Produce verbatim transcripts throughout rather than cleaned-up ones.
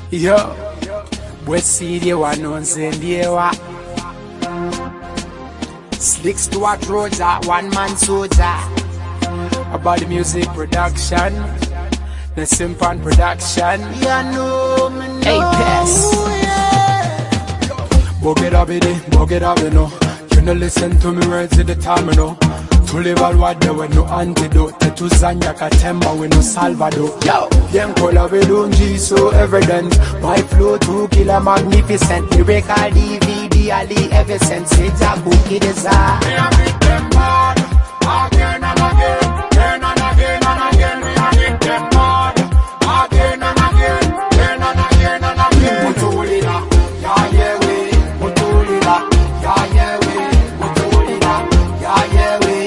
Yo, West City one on Zendewa. Slick Stuart Rosa, one man soldier. About the music production, the Simpan production. You know me know. Hey, pass. Bug it up, it, bug it up, you know. You know, listen to me words at the time, you know. To live all what there with no antidote. To Zanya Katemba with no Salvador. Yo, them color we don't G so evident. My flow to kill a magnificent. Lyrical D V D Ali ever since. It's a book it is a. Me a beat them mad. Again and again. Again and again and again. Me a beat them mad. Again and again. Again and again and again. Mutulina. Yeah, yeah, we. Mutulina. Yeah, yeah, we. Mutulina. Yeah, yeah, we.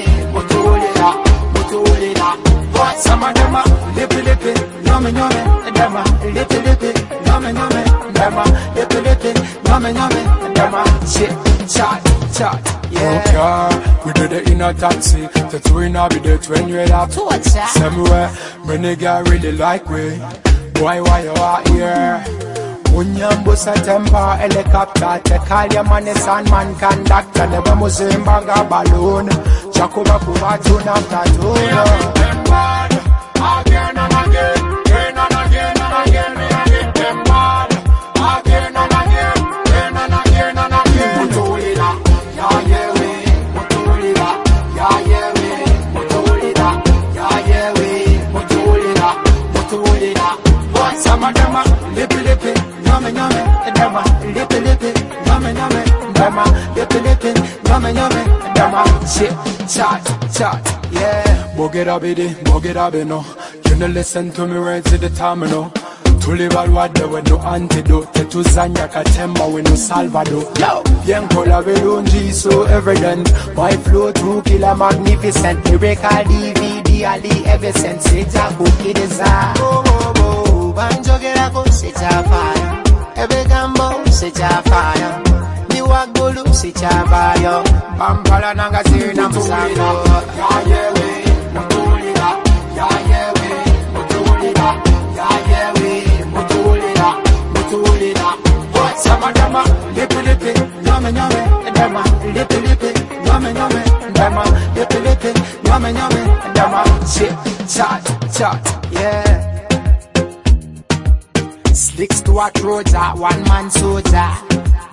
Some of them are lippy lippy, yummy yummy, them are lippy lippy, yummy yummy, them are lippy lippy, yummy yummy, them are shit, chat, chat, yeah. Okay, we do the inner taxi, the two in a bit when you're up. Somewhere, when they get really like we, boy, why you are here? Unyambo September helicopter, take all your money, son, man, conductor, never Muslim bag a balloon, Jacoba Kuba, tune after tune. Again and again, again and again and again, me a hit them bad. Again and again, again and again and again. Mutulina, yeah yeah we. Mutulina, yeah yeah we. Mutulina, yeah yeah we. Mutulina, Mutulina. But some of them are lippy lippy, yummy yummy. Them are lippy lippy, yummy yummy. Them are lippy lippy, yummy yummy. Them are shit, chat, chat, yeah. Bug it up, it, bug it up, you know. You know, listen to me words at the time, you know. To live all what there with no antidote. To Zanya Katemba with no Salvador. Yo, young color we don't G so evident. My flow to kill a magnificent. Lyrical D V D Ali ever since. It's a book it is a. Oh, oh, oh, banjo get a go, sit a fire. Every gambo, sit a fire. Me walk go look, sit a fire. Bambala nanga zina msango. Yeah, yeah, we. Yeah, yeah, we, Mutulina, yeah, yeah, we, Mutulina, Mutulina. But some of them are lippy lippy, yummy yummy, them are lippy lippy, yummy yummy, them are lippy lippy, yummy yummy, them are shit, chat, chat, yeah. Slick Stuart Rosa, one man soldier.